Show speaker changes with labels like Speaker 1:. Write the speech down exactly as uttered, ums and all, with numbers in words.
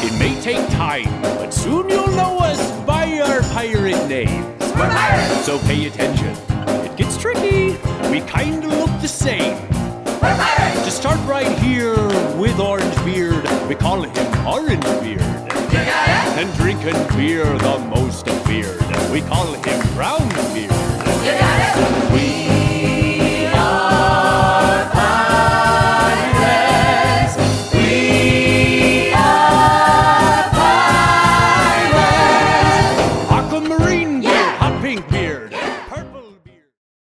Speaker 1: It may take time, but soon you'll know us by our pirate names.
Speaker 2: We're pirates!
Speaker 1: So pay attention, it gets tricky, we kinda look the same.
Speaker 2: We're pirates!
Speaker 1: To start right here with Orangebeard, we call him Orangebeard.
Speaker 2: You got it?
Speaker 1: And drinking beer the most of beard, we call him Brownbeard.
Speaker 2: You got it?
Speaker 1: We